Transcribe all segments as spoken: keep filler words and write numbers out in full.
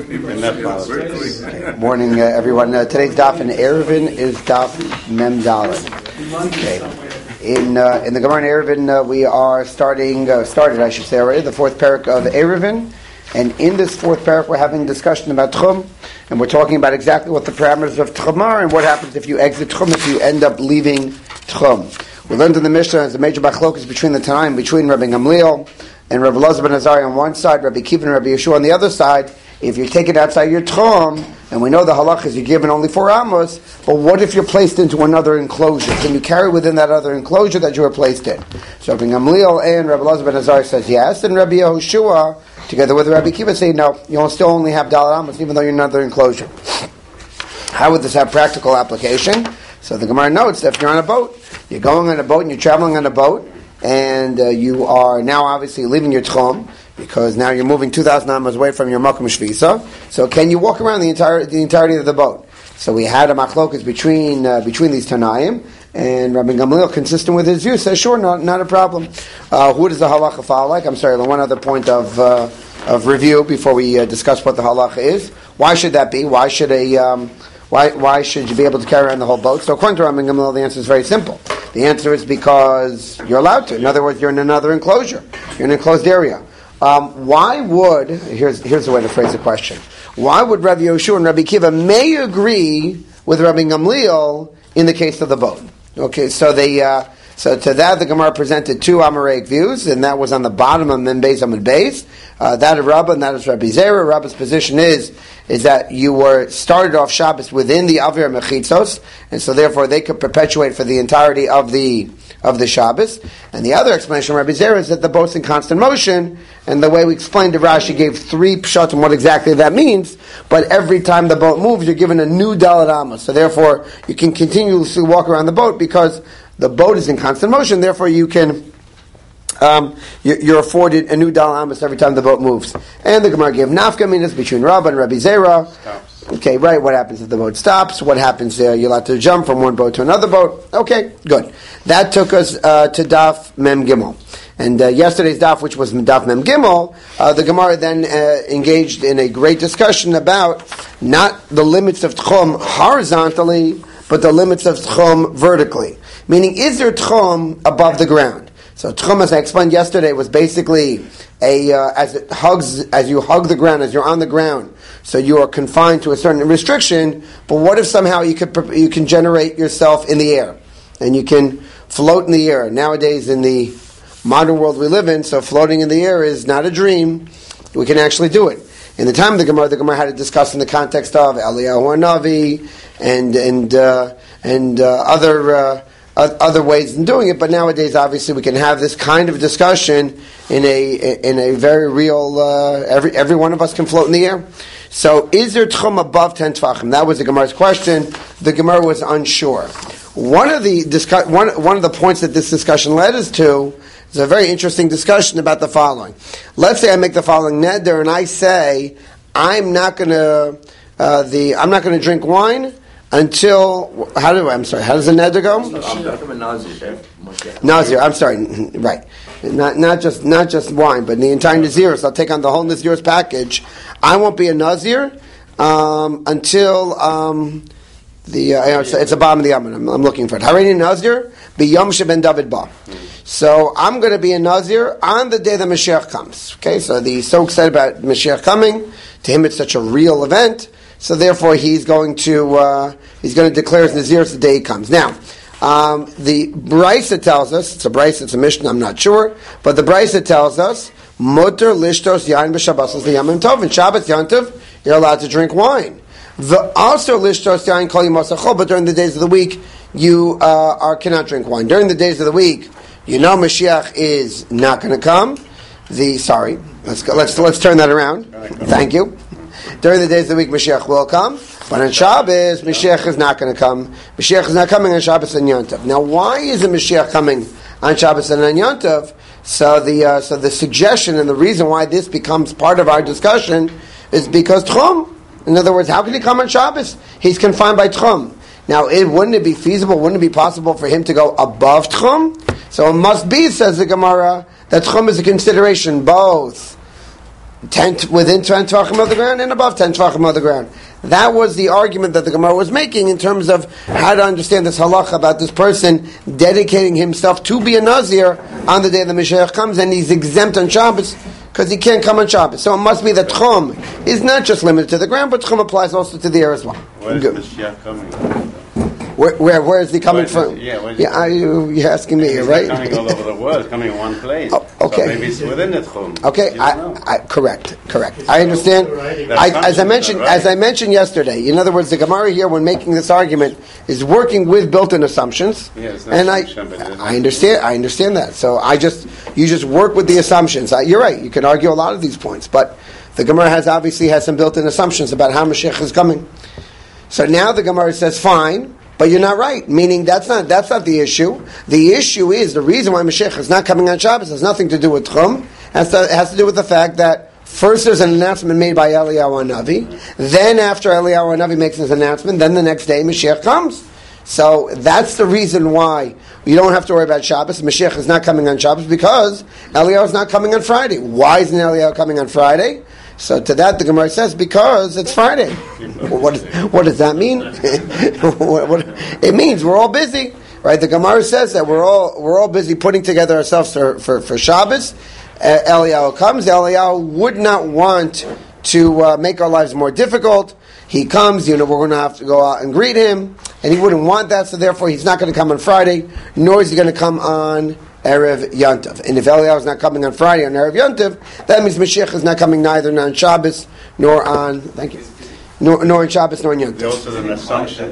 Okay. Morning, uh, everyone. Uh, today's daf in Eruvin is daf Mem Dalet. Okay. In uh, in the Gemara in Eruvin, uh, we are starting uh, started, I should say already, the fourth parak of Eruvin, and in this fourth parak, we're having a discussion about Tchum, and we're talking about exactly what the parameters of Tchum are, and what happens if you exit Tchum, if you end up leaving Tchum. We learned in the Mishnah as a major machlokas between the Tanaim, between Rabbi Gamliel and Rabbi Elazar ben Azariah on one side, Rabbi Kiva and Rabbi Yeshua on the other side. If you're taken outside your Tchum, and we know the halach is you're given only four amos, but what if you're placed into another enclosure? Can you carry within that other enclosure that you were placed in? So Rabbi Gamliel and Rabbi Elazar ben Azariah says yes, and Rabbi Yehoshua, together with Rabbi Kiva, say no, you'll still only have dalet amos even though you're in another enclosure. How would this have practical application? So the Gemara notes that if you're on a boat, you're going on a boat and you're traveling on a boat, and uh, you are now obviously leaving your Tchum, because now you're moving two thousand amos away from your Makom Shvisa. So can you walk around the entire the entirety of the boat? So we had a machlokas between uh, between these Tanaim, and Rabbi Gamliel, consistent with his view, says sure, not not a problem. Uh, who does the halacha follow like? I'm sorry, one other point of uh, of review before we uh, discuss what the halacha is. Why should that be? Why should a um, why why should you be able to carry around the whole boat? So according to Rabbi Gamliel, the answer is very simple. The answer is because you're allowed to. In other words, you're in another enclosure. You're in an enclosed area. Um, why would, here's here's the way to phrase the question, why would Rabbi Yehoshua and Rabbi Kiva may agree with Rabbi Gamliel in the case of the boat? Okay, so they, uh, so to that the Gemara presented two Amaraic views, and that was on the bottom of Mem Beis Amud Beis. Uh, that is Rabbah, and that is Rabbi Zera. Rabbah's position is is that you were started off Shabbos within the Avir Mechitzos, and so therefore they could perpetuate for the entirety of the of the Shabbos. And the other explanation of Rabbi Zera is that the boat's in constant motion, and the way we explained it, Rashi gave three pshat on what exactly that means, but every time the boat moves, you're given a new dalet amos. So therefore, you can continuously walk around the boat because the boat is in constant motion, therefore you can Um, you're afforded a new dalet amos every time the boat moves. And the Gemara gave nafka minas between Rabbah and Rabbi Zera. Stops. Okay, right. What happens if the boat stops? What happens there? You're allowed to jump from one boat to another boat. Okay, good. That took us uh, to Daf Mem Gimel. And uh, yesterday's Daf, which was Daf Mem Gimel, uh, the Gemara then uh, engaged in a great discussion about not the limits of Tchum horizontally, but the limits of Tchum vertically. Meaning, is there Tchum above the ground? So Tchum, as I explained yesterday, was basically a uh, as it hugs as you hug the ground, as you're on the ground. So you are confined to a certain restriction. But what if somehow you could you can generate yourself in the air, and you can float in the air? Nowadays, in the modern world we live in, so floating in the air is not a dream. We can actually do it. In the time of the Gemara, the Gemara had to discuss in the context of Eliyahu Hanavi and and uh, and uh, other. Uh, other ways in doing it, but nowadays obviously we can have this kind of discussion in a in a very real, uh, every every one of us can float in the air. So is there Tchum above ten Tvachim? That was the Gemara's question. The Gemara was unsure. One of the discuss, one, one of the points that this discussion led us to is a very interesting discussion about the following. Let's say I make the following neder and I say I'm not going to uh, the I'm not going to drink wine until, how do I, I'm sorry, how does the neder go? Nazir, I'm sorry, right. Not not just not just wine, but the entire Nazirus. I'll take on the whole Nazirus package. I won't be a Nazir um, until um, the, uh, it's, it's a bottom of the Yaman. I'm, I'm looking for it. Harini Nazir, b'yom sheben David ba. So I'm going to be a Nazir on the day the Mashiach comes. Okay, so the so excited about Mashiach coming. To him it's such a real event. So therefore, he's going to uh, he's going to declare his Nazirus the day he comes. Now, um, the Brisa tells us, it's a Brisa, it's a Mishnah, I'm not sure, but the Brisa tells us, Mutter lishtos yain b'Shabbosos liyamim tov. In Shabbat Yantiv, you're allowed to drink wine. The also lishtos yain kol yimos hachol, but during the days of the week, you uh, are cannot drink wine. During the days of the week, you know Mashiach is not going to come. The sorry, let's go, let's let's turn that around. Thank you. During the days of the week, Mashiach will come, but on Shabbos, Mashiach is not going to come. Mashiach is not coming on Shabbos and Yom Tov. Now, why isn't Mashiach coming on Shabbos and on Yom Tov? So the uh, so the suggestion and the reason why this becomes part of our discussion is because Tchum. In other words, how can he come on Shabbos? He's confined by Tchum. Now, it, wouldn't it be feasible, wouldn't it be possible for him to go above Tchum? So it must be, says the Gemara, that Tchum is a consideration both ten within ten tvachim of the ground and above ten tvachim of the ground. That was the argument that the Gemara was making in terms of how to understand this halacha about this person dedicating himself to be a Nazir on the day the Mashiach comes, and he's exempt on Shabbos because he can't come on Shabbos. So it must be that Tchum is not just limited to the ground, but Tchum applies also to the air as well. Where is Mashiach coming? Where, where, where is he coming where from? Is, yeah, yeah I, you're asking me, he's right? Coming all over the world, coming in one place. Oh, okay. So maybe it's within the Tchum. Okay, I, I, correct, correct. I understand. I, as I mentioned, right. as I mentioned yesterday, in other words, the Gemara here, when making this argument, is working with built-in assumptions. Yeah, it's and I, I understand. I understand that. So I just, you just work with the assumptions. I, you're right. You can argue a lot of these points, but the Gemara has obviously has some built-in assumptions about how Mashiach is coming. So now the Gemara says, fine. But you're not right. Meaning that's not that's not the issue. The issue is the reason why Mashiach is not coming on Shabbos has nothing to do with Tchum. Has to has to do with the fact that first there's an announcement made by Eliyahu Hanavi. Then after Eliyahu Hanavi makes his announcement, then the next day Mashiach comes. So that's the reason why you don't have to worry about Shabbos. Mashiach is not coming on Shabbos because Eliyahu is not coming on Friday. Why isn't Eliyahu coming on Friday? So to that the Gemara says, because it's Friday. what, does, what does that mean? what, what, it means we're all busy, right? The Gemara says that we're all we're all busy putting together ourselves for, for, for Shabbos. Uh, Eliyahu comes. Eliyahu would not want to uh, make our lives more difficult. He comes, you know, we're going to have to go out and greet him, and he wouldn't want that, so therefore he's not going to come on Friday, nor is he going to come on Erev Yontiv. And if Eliyahu is not coming on Friday on Erev Yontiv, that means Mashiach is not coming neither on Shabbos nor on thank you, nor, nor on Shabbos nor on Yontiv. There's also an assumption.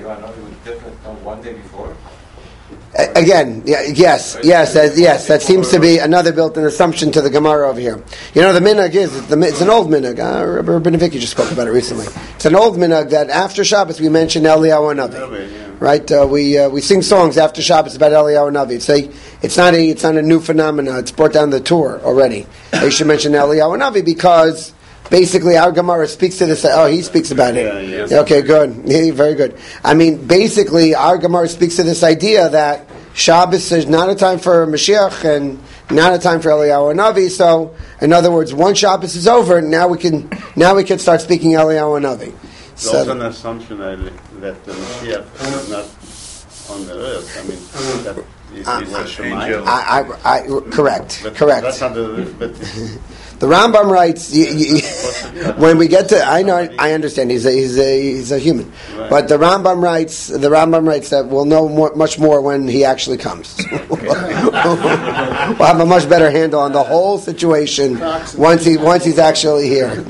One day before. Again, yeah, yes, yes, that, yes. That seems to be another built-in assumption to the Gemara over here. You know, the minhag is it's, the, it's an old minhag. Uh, Rabbi Navicki just spoke about it recently. It's an old minhag that after Shabbos we mention Eliyahu Hanavi. Yeah. Right? Uh, we uh, we sing songs after Shabbos about Eliyahu Hanavi. It's a it's not a it's not a new phenomenon. It's brought down the tour already. They should mention Eliyahu Hanavi because basically our Gemara speaks to this. Oh, he speaks about it. Yeah, yeah. Okay, good. Yeah, very good. I mean, basically our Gemara speaks to this idea that Shabbos is not a time for Mashiach and not a time for Eliyahu Hanavi. So, in other words, once Shabbos is over, now we can now we can start speaking Eliyahu Hanavi. There's also an assumption that the Mashiach is not on the earth. I mean, that is uh, the Shemayim. I, I, I, correct, but correct. That's not the, but the Rambam writes, you, you, when we get to, I know, I understand, he's a, he's a, he's a human. Right. But the Rambam writes, the Rambam writes that we'll know more, much more when he actually comes. We'll have a much better handle on the whole situation once he, once he's actually here.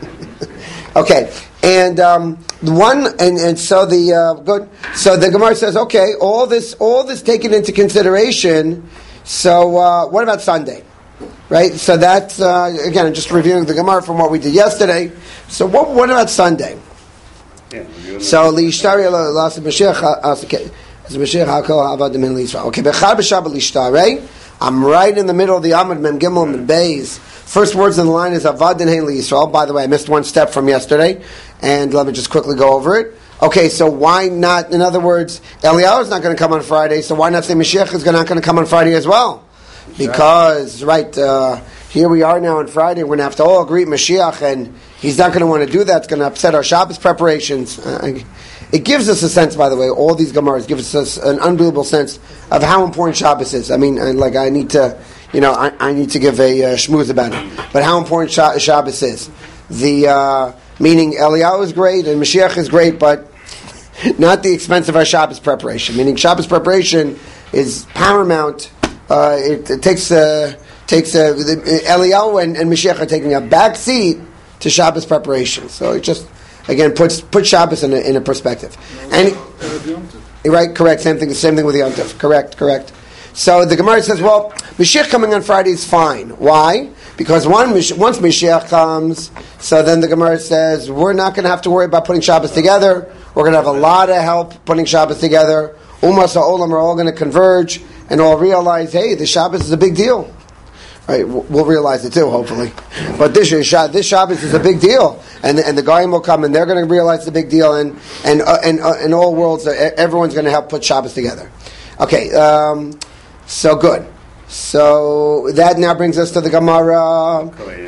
Okay. And um, one, and, and so the uh, good. So the Gemara says, okay, all this, all this taken into consideration. So uh, what about Sunday, right? So that's uh, again, I'm just reviewing the Gemara from what we did yesterday. So what, what about Sunday? yeah, So liishtari las Mashiach as Mashiach hakol avadim in Yisrael. Okay, bechad b'shabbat liishtari. I'm right in the middle of the Amud Mem Gimel Mem Beis. First words in the line is Avadin Hein Yisrael. By the way, I missed one step from yesterday, and let me just quickly go over it. Okay, so why not? In other words, Eliyahu is not going to come on Friday, so why not say Mashiach is not going to come on Friday as well? Because right uh, here we are now on Friday, we're going to have to all greet Mashiach, and he's not going to want to do that. It's going to upset our Shabbos preparations. Uh, it gives us a sense, by the way, all these Gemaras give us an unbelievable sense of how important Shabbos is. I mean, I, like I need to. You know, I, I need to give a uh, shmooze about it. But how important Shabbos is. The, uh, meaning Eliyahu is great and Mashiach is great, but not the expense of our Shabbos preparation. Meaning Shabbos preparation is paramount. Uh, it, it takes, uh, takes uh, the, Eliyahu and, and Mashiach are taking a back seat to Shabbos preparation. So it just, again, puts put Shabbos in a, in a perspective. And right, correct, same thing, same thing with the Yom Tov. Correct, correct. So the Gemara says, well, Mashiach coming on Friday is fine. Why? Because one, once Mashiach comes, so then the Gemara says, we're not going to have to worry about putting Shabbos together. We're going to have a lot of help putting Shabbos together. Umas ha'olam are all going to converge and all realize, hey, the Shabbos is a big deal. Right? We'll realize it too, hopefully. But this this Shabbos is a big deal, and and the Goyim will come and they're going to realize the big deal, and and uh, and uh, in all worlds, uh, everyone's going to help put Shabbos together. Okay. Um, So good. So that now brings us to the Gemara.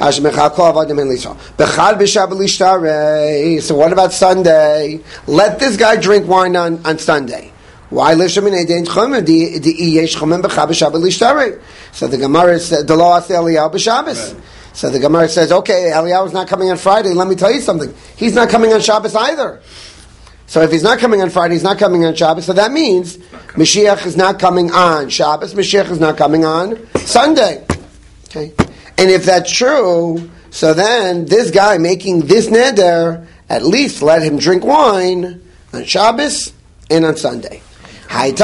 So what about Sunday? Let this guy drink wine on, on Sunday. Why? So the Gemara said, the law says Eliyahu b'Shabbos. So the Gemara says, okay, Eliyahu is not coming on Friday. Let me tell you something. He's not coming on Shabbos either. So if he's not coming on Friday, he's not coming on Shabbos. So that means Mashiach is not coming on Shabbos. Mashiach is not coming on Sunday. Okay, and if that's true, so then this guy making this neder, at least let him drink wine on Shabbos and on Sunday. So the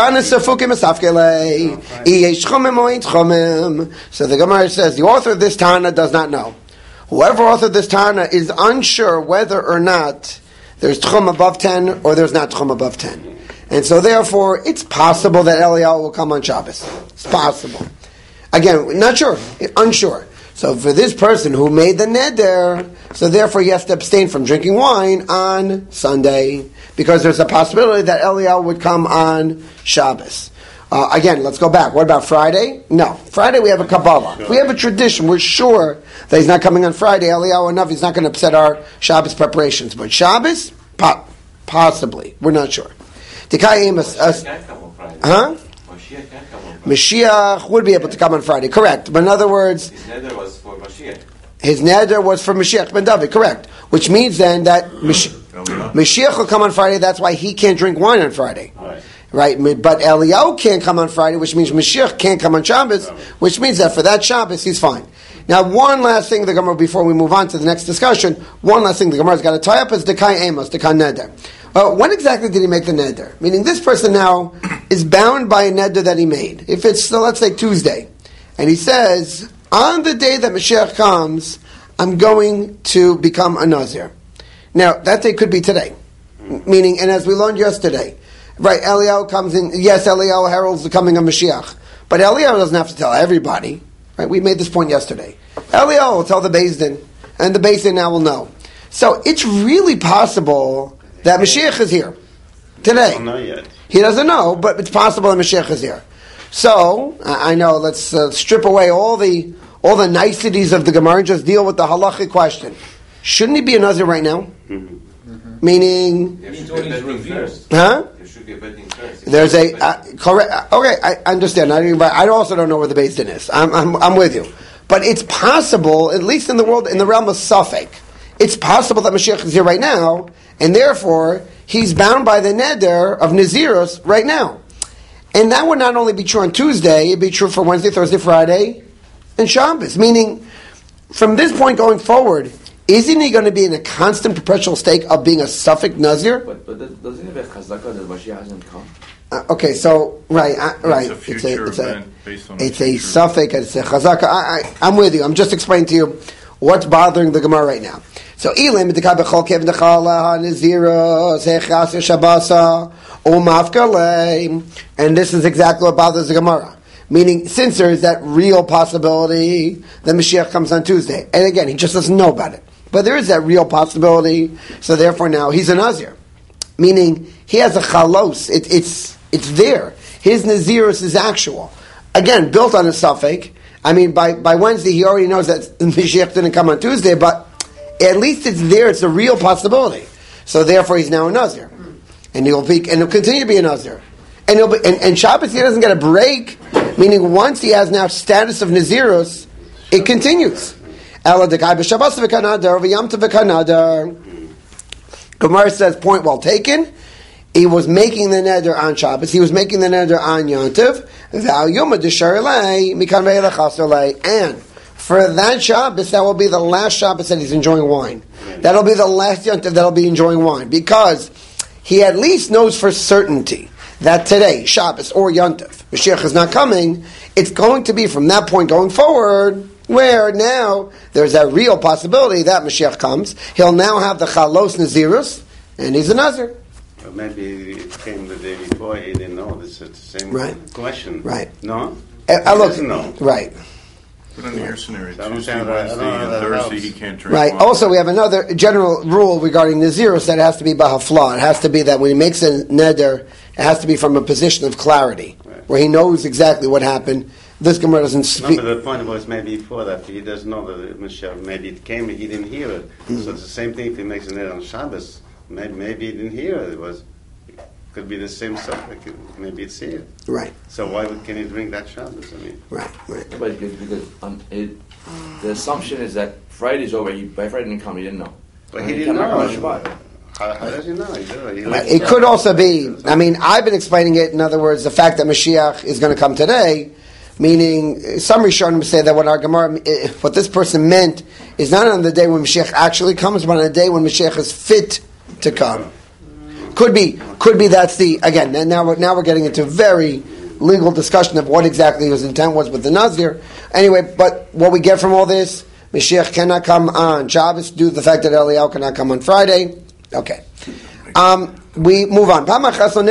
Gemara says the author of this Tana does not know. Whoever authored this Tana is unsure whether or not there's tchum above ten or there's not tchum above ten. And so therefore, it's possible that Eliyahu will come on Shabbos. It's possible. Again, not sure, unsure. So for this person who made the neder, so therefore he has to abstain from drinking wine on Sunday, because there's a possibility that Eliyahu would come on Shabbos. Uh, again, let's go back. What about Friday? No. Friday we have a Kabbalah. We have a tradition. We're sure that he's not coming on Friday. Eliyahu enough, he's not going to upset our Shabbos preparations. But Shabbos? Po- possibly. We're not sure. Mashiach can't come on Friday. Huh? Mashiach can't come on Friday. Mashiach would be able to come on Friday. Correct. But in other words, His neder was for Mashiach. his neder was for Mashiach ben David. Correct. Which means then that Mash- Mashiach will come on Friday. That's why he can't drink wine on Friday. Right. Right, but Eliyahu can't come on Friday, which means Mashiach can't come on Shabbos, which means that for that Shabbos he's fine. Now, one last thing the Gemara, before we move on to the next discussion, one last thing the Gemara's got to tie up is Dekai Amos, Dekai Neder. Uh, when exactly did he make the Neder? Meaning this person now is bound by a Neder that he made. If it's, so let's say Tuesday, and he says, on the day that Mashiach comes, I'm going to become a Nazir. Now, that day could be today. Meaning, and as we learned yesterday, right, Eliyahu comes in, yes, Eliyahu heralds the coming of Mashiach. But Eliyahu doesn't have to tell everybody. Right, we made this point yesterday. Eliyahu will tell the Beis Din, and the Beis Din now will know. So it's really possible that Mashiach is here today. Not yet. He doesn't know, but it's possible that Mashiach is here. So, I know, let's uh, strip away all the all the niceties of the Gemara and just deal with the halachic question. Shouldn't he be a Nazir right now? Mm-hmm. Meaning... There should be a betting first. Huh? There should be a betting first. There's a uh, correct. Okay, I understand. I, I also don't know where the Beis Din is. I'm, I'm, I'm with you, but it's possible, at least in the world, in the realm of Suffolk, it's possible that Mashiach is here right now, and therefore he's bound by the neder of Nazirus right now, and that would not only be true on Tuesday; it'd be true for Wednesday, Thursday, Friday, and Shabbos. Meaning, from this point going forward, isn't he going to be in a constant perpetual state of being a Suffolk Nazir? But, but doesn't it have a chazaka that Mashiach hasn't come? Uh, okay, so right, uh, right. It's a future it's a, event based on it's a a future. suffix. It's a chazaka. I, I, I'm with you. I'm just explaining to you what's bothering the Gemara right now. So Elim b'tekabechol kev nechala nizira zechas shabasa umafkalei, and this is exactly what bothers the Gemara. Meaning, since there is that real possibility that Mashiach comes on Tuesday, and again, he just doesn't know about it. But there is that real possibility, so therefore now he's a Nazir. Meaning, he has a chalos, it, it's it's there. His Nazirus is actual. Again, built on a suffix. I mean, by, by Wednesday he already knows that Mashiach didn't come on Tuesday, but at least it's there, it's a real possibility. So therefore he's now a Nazir. And he'll be, and he'll continue to be a Nazir. And he'll be, and, and Shabbos he doesn't get a break, meaning once he has now status of Nazirus, it continues. Gemara says, point well taken. He was making the neder on Shabbos. He was making the neder on Yontiv. And for that Shabbos, that will be the last Shabbos that he's enjoying wine. That'll be the last Yontiv that'll be enjoying wine. Because he at least knows for certainty that today, Shabbos or Yontiv, Mashiach is not coming. It's going to be from that point going forward, where now there's that real possibility that Mashiach comes. He'll now have the Chalos Nazirus, and he's a Nazir. Or maybe it came the day before, he didn't know. This is the same Right. question. Right. No? Uh, He look, doesn't know. right, But under your scenario, I don't Tuesday, think that- I don't Wednesday, know and that Thursday, helps. he can't drink right. wine. Also, we have another general rule regarding Nazirus that it has to be bahafla. It has to be that when he makes a neder, it has to be from a position of clarity, Right. where he knows exactly what happened, this Gemara doesn't No, speak. but the point was maybe before that he doesn't know that the Mashiach. Maybe it came, he didn't hear it. Mm-hmm. So it's the same thing if he makes an error on Shabbos. Maybe, maybe he didn't hear it. It was could be the same subject. Maybe it's here. Right, So why would, can he bring that Shabbos? I mean, right, right. But because, because um, it, the assumption is that Friday's over. He, by Friday didn't come. He didn't know. but And he he didn't came back know. on Shabbat. How, how does he know? He did, he Right. It could also be, I mean, I've been explaining it, in other words, the fact that Mashiach is going to come today, meaning some Rishonim say that what our Gemara, what this person meant is not on the day when Mashiach actually comes, but on the day when Mashiach is fit to come. Could be, could be that's the, again, and now we're, now we're getting into very legal discussion of what exactly his intent was with the Nazir. Anyway, but what we get from all this, Mashiach cannot come on Shabbos due to the fact that Eliyahu cannot come on Friday. Okay. Um, we move on. The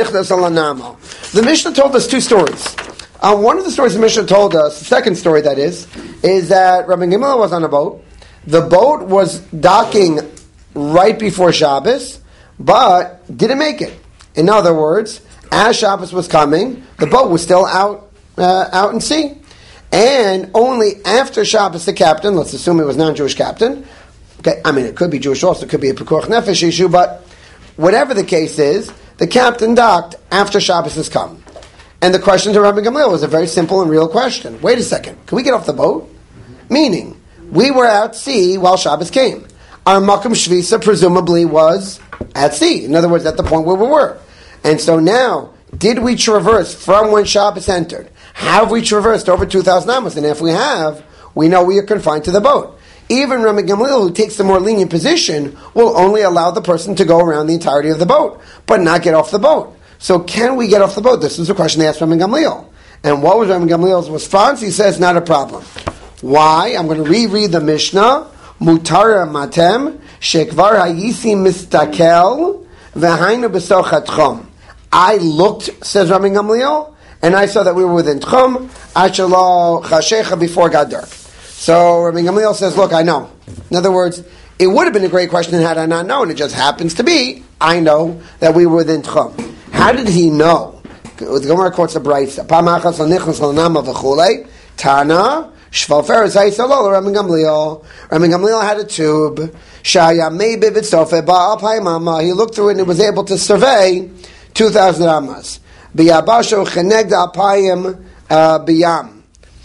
Mishnah told us two stories. Um, one of the stories the Mishnah told us, the second story that is, is that Rabbi Gamliel was on a boat. The boat was docking right before Shabbos, but didn't make it. In other words, as Shabbos was coming, the boat was still out uh, out in sea. And only after Shabbos, the captain, let's assume it was non-Jewish captain, okay, I mean, it could be Jewish also, it could be a Pekuach Nefesh issue, but whatever the case is, the captain docked after Shabbos has come. And the question to Rabbi Gamliel was a very simple and real question. Wait a second, can we get off the boat? Mm-hmm. Meaning, we were at sea while Shabbos came. Our Makom Shvisa presumably was at sea. In other words, at the point where we were. And so now, did we traverse from when Shabbos entered? Have we traversed over two thousand amos? And if we have, we know we are confined to the boat. Even Rabbi Gamliel, who takes the more lenient position, will only allow the person to go around the entirety of the boat, but not get off the boat. So can we get off the boat? This is a question they asked Rabbi Gamliel. And what was Rabbi Gamliel's response? He says, not a problem. Why? I'm going to reread the Mishnah. Mutar matem, shekvar hayisi mistakel, v'hainu b'soch tchum. I looked, says Rabbi Gamliel, and I saw that we were within tchum, achalo chashecha, before it got dark. So Rabbi Gamliel says, look, I know. In other words, it would have been a great question had I not known. It just happens to be, I know that we were within tchum. How did he know? The Gemara quotes a brayta. Pamachas l'nichnas l'nama v'chulei. Tana, shvalfer zaysalol Rabbi Gamliel. Rabbi Gamliel had a tube. Shaya meibe v'tzofe ba'al paimama. He looked through it and was able to survey two thousand amas. B'yabasho cheneg da'apayim b'yam.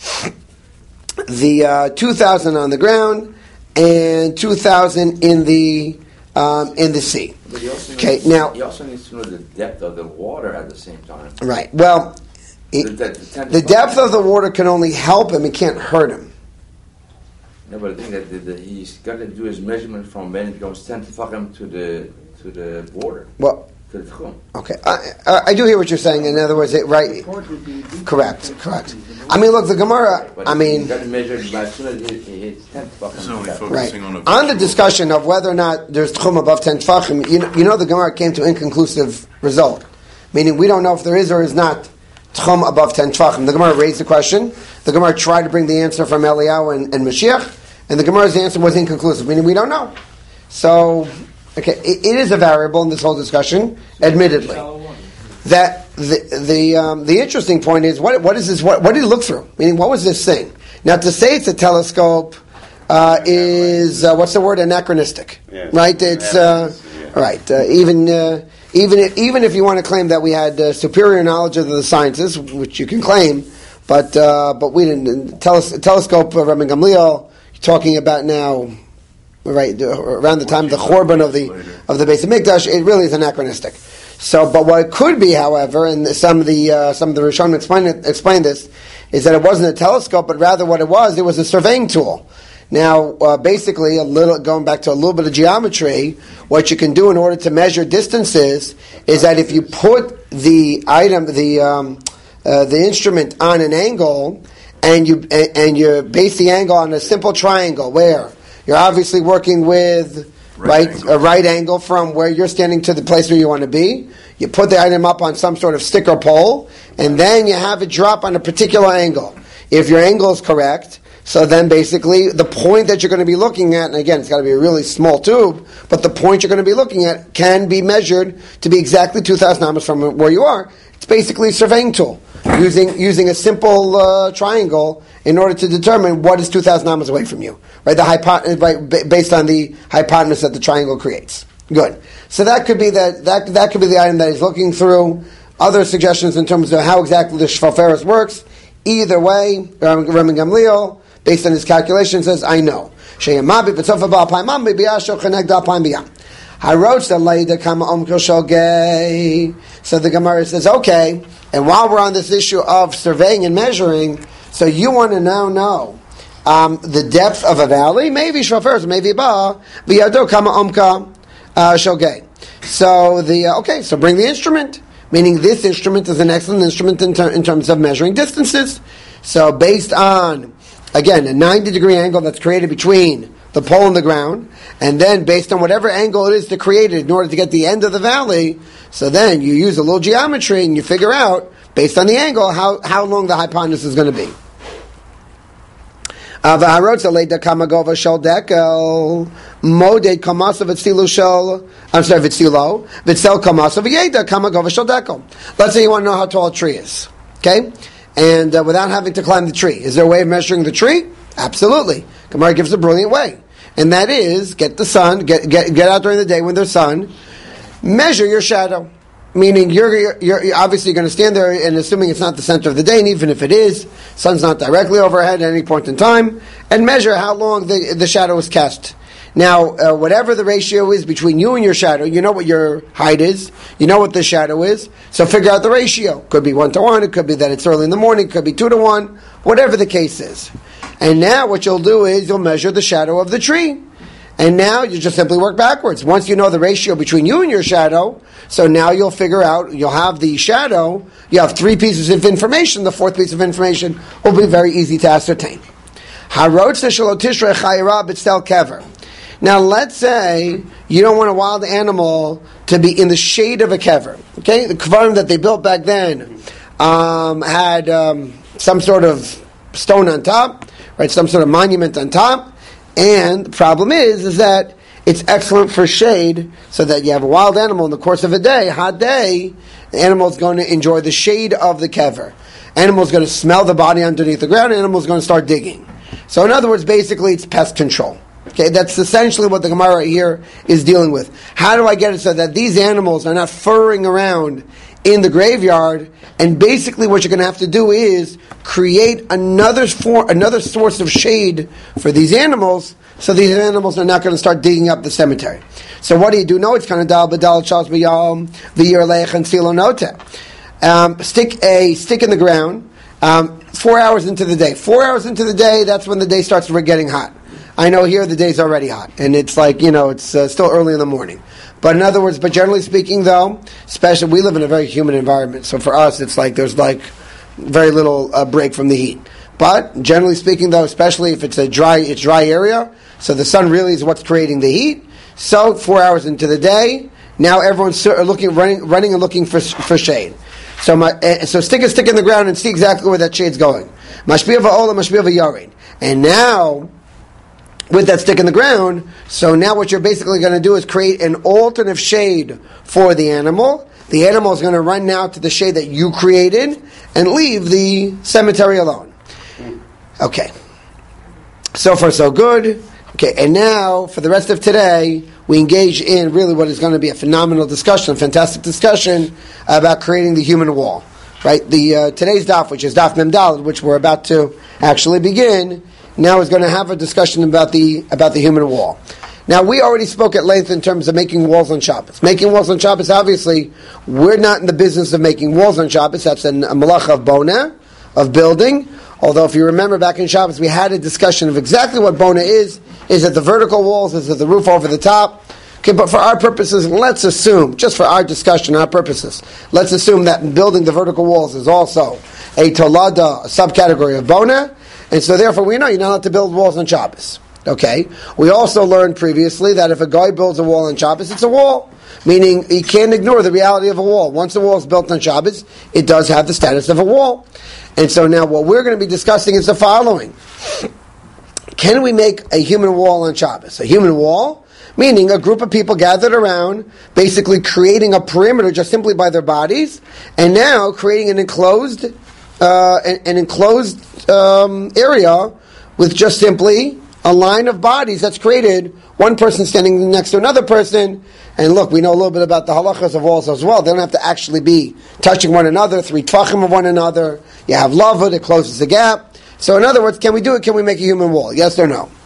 The uh, two thousand on the ground and two thousand in the um, in the sea. But he also Okay, needs, now he also needs to know the depth of the water at the same time. right. Well, it, The, the, the, the depth of the water can only help him; it can't hurt him. No, but I think that the, the, he's got to do his measurement from when it goes ten tefachim to the to the border, Well, to the tchum. okay, I, I, I do hear what you're saying. In other words, it, right? Correct, correct. I mean, look, the Gemara. But I mean, he's got to measure it as soon as he, he hits ten tefachim. He's only to that. focused- right. focusing on a On the visual- discussion of whether or not there's tchum above ten tefachim, you know, you know, the Gemara came to an inconclusive result, meaning we don't know if there is or is not tchum above ten tefachim. The Gemara raised the question. The Gemara tried to bring the answer from Eliyahu and, and Mashiach, and the Gemara's answer was inconclusive, meaning we don't know. So, okay, it, it is a variable in this whole discussion, admittedly. That the the um, the interesting point is what what is this? What, what did he look through? Meaning, what was this thing? Now, to say it's a telescope uh, is uh, what's the word? Anachronistic, Yeah. right? It's uh, Yeah. right. Uh, even uh, even if, even if you want to claim that we had uh, superior knowledge of the sciences, which you can claim, but uh, but we didn't. Teles- telescope, uh, Rabbi Gamliel, talking about now. Right around the time of the Chorban of the of the Beis Hamikdash, it really is anachronistic. So, but what it could be, however, and some of the uh, some of the Rishonim explain it, explain this, is that it wasn't a telescope, but rather what it was, it was a surveying tool. Now, uh, basically, a little going back to a little bit of geometry, what you can do in order to measure distances is that if you put the item, the um, uh, the instrument on an angle, and you and, and you base the angle on a simple triangle, where you're obviously working with right, Right angle. a right angle from where you're standing to the place where you want to be. You put the item up on some sort of stick or pole, and then you have it drop on a particular angle. If your angle is correct, so then basically the point that you're going to be looking at, and again, it's got to be a really small tube, but the point you're going to be looking at can be measured to be exactly two thousand amos from where you are. It's basically a surveying tool. using using a simple uh, triangle in order to determine what is two thousand amas away from you, right? The hypo- right, based on the hypotenuse that the triangle creates. Good. So that could be that that that could be the item that he's looking through. Other suggestions in terms of how exactly the Shvalferis works. Either way, Rami Gamliel, based on his calculations, says, I know. So the Gemara says, okay, and while we're on this issue of surveying and measuring, so you want to now know um, the depth of a valley? Maybe Shvalferis, maybe Ba, V'yado Kama Omka Shogei. So the, uh, okay, so bring the instrument. Meaning this instrument is an excellent instrument in, ter- in terms of measuring distances. So based on, again, a ninety degree angle that's created between the pole and the ground, and then based on whatever angle it is to create it in order to get the end of the valley, so then you use a little geometry and you figure out, based on the angle, how, how long the hypotenuse is going to be. I'm sorry, Vitzilu Vitzel Kamasa V'Yeda Kamagova Shel Dekel. Let's say you want to know how tall a tree is, okay? And uh, without having to climb the tree, is there a way of measuring the tree? Absolutely. Gemara gives a brilliant way, and that is get the sun, get get get out during the day when there's sun, measure your shadow. Meaning, you're, you're, you're obviously going to stand there, and assuming it's not the center of the day, and even if it is, sun's not directly overhead at any point in time, and measure how long the, the shadow is cast. Now, uh, whatever the ratio is between you and your shadow, you know what your height is, you know what the shadow is, so figure out the ratio. Could be one to one, it could be that it's early in the morning, it could be two to one, whatever the case is. And now what you'll do is you'll measure the shadow of the tree. And now you just simply work backwards. Once you know the ratio between you and your shadow, so now you'll figure out, you'll have the shadow, you have three pieces of information, the fourth piece of information will be very easy to ascertain. Now let's say you don't want a wild animal to be in the shade of a kever. Okay, the kvarim that they built back then um, had um, some sort of stone on top, right? Some sort of monument on top. And the problem is, is that it's excellent for shade, so that you have a wild animal in the course of a day, hot day, the animal is going to enjoy the shade of the kever. Animal is going to smell the body underneath the ground, animal is going to start digging. So in other words, basically it's pest control. Okay, that's essentially what the Gemara here is dealing with. How do I get it so that these animals are not furring around in the graveyard? And basically what you're going to have to do is create another for, another source of shade for these animals, so these animals are not going to start digging up the cemetery. So what do you do? No, it's kind of dal badal chals b'yom v'yer leich and silonote. Um Stick a stick in the ground. Um, four hours into the day. Four hours into the day, that's when the day starts getting hot. I know here the day's already hot, and it's like, you know, it's uh, still early in the morning. But in other words, but generally speaking, though, especially we live in a very humid environment, so for us, it's like there's like very little uh, break from the heat. But generally speaking, though, especially if it's a dry, it's dry area, so the sun really is what's creating the heat. So four hours into the day, now everyone's looking, running, running and looking for for shade. So my, uh, so stick a stick in the ground and see exactly where that shade's going. Mashpia va'ola, mashpia va'yarin. And now, with that stick in the ground, so now what you're basically going to do is create an alternate shade for the animal. The animal is going to run now to the shade that you created and leave the cemetery alone. Okay. So far so good. Okay, and now for the rest of today, we engage in really what is going to be a phenomenal discussion, a fantastic discussion about creating the human wall. Right? The uh, today's daf, which is daf Mem Daled, which we're about to actually begin, now is going to have a discussion about the about the human wall. Now, we already spoke at length in terms of making walls on Shabbos. Making walls on Shabbos, obviously, we're not in the business of making walls on Shabbos. That's a malacha of bona, of building. Although, if you remember back in Shabbos, we had a discussion of exactly what bona is. Is it the vertical walls? Is it the roof over the top? Okay, but for our purposes, let's assume, just for our discussion, our purposes, let's assume that building the vertical walls is also a tolada, a subcategory of bona. And so therefore we know you're not allowed to build walls on Shabbos. Okay? We also learned previously that if a guy builds a wall on Shabbos, it's a wall. Meaning he can't ignore the reality of a wall. Once a wall is built on Shabbos, it does have the status of a wall. And so now what we're going to be discussing is the following. Can we make a human wall on Shabbos? A human wall? Meaning a group of people gathered around, basically creating a perimeter just simply by their bodies, and now creating an enclosed uh, an, an enclosed um, area with just simply a line of bodies that's created, one person standing next to another person. And look, we know a little bit about the halachas of walls as well. They don't have to actually be touching one another, three tvachim of one another. You have lava that closes the gap. So in other words, can we do it? Can we make a human wall? Yes or no?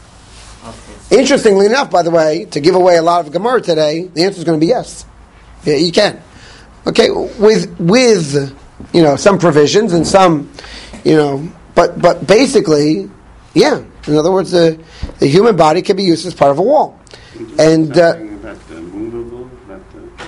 Okay. Interestingly enough, by the way, to give away a lot of Gemara today, the answer is going to be yes. Yeah, you can. Okay, with with you know some provisions and some, you know, but but basically, yeah. In other words, the the human body can be used as part of a wall. And uh, about the movable, that uh,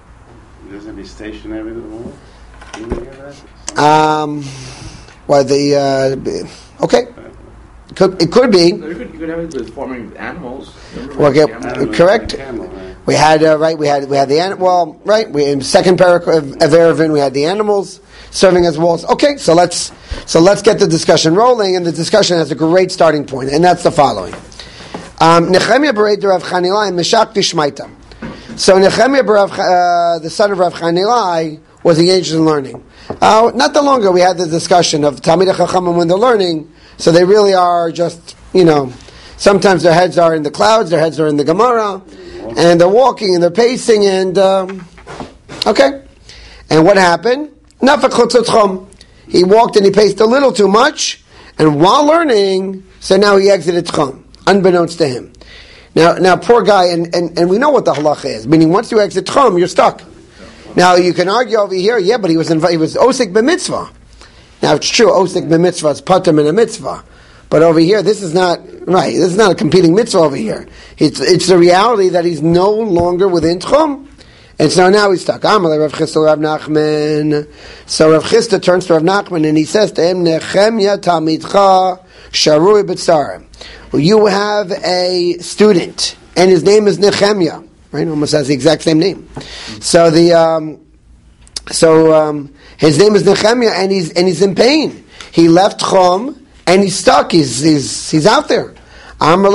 does it be stationary in the wall? Do you hear that? um, well, the uh, okay, it could it could be. You could, you could have it with forming animals. Well, okay, Animal, correct. camel, right? We had uh, right. We had we had the an- well right. We in second parak of, of Eruvin, we had the animals serving as walls. Okay, so let's so let's get the discussion rolling, and the discussion has a great starting point, and that's the following. Um, Nechemia bereid Rav Chanilai Meshach Dishmaita. So Nechemia, uh, the son of Rav Chanilai, was engaged in learning. Uh, not that long ago, we had the discussion of Talmidei Chachamim when they're learning. So they really are just, you know, sometimes their heads are in the clouds, their heads are in the Gemara, and they're walking and they're pacing, and um, okay. And what happened? Nafak Chotzotzchom. He walked and he paced a little too much, and while learning, so now he exited Tchum, unbeknownst to him. Now, now, poor guy, and, and, and we know what the halacha is. Meaning, once you exit Tchum, you're stuck. Now, you can argue over here, yeah, but he was inv- he was osik b'mitzvah. Now, it's true, osik b'mitzvah is patam in a mitzvah. But over here, this is not, right, this is not a competing mitzvah over here. It's it's the reality that he's no longer within Tchum. And so now he's stuck. Amalei Rav Chisda Rav Nachman. So Rav Chisda turns to Rav Nachman and he says to him, Nechemia Talmidcha Sharui B'tzarim. Well, you have a student, and his name is Nechemia. Right, almost has the exact same name. So the um, so um, his name is Nechemia, and he's and he's in pain. He left Chom, and he's stuck. He's he's he's out there. So Rav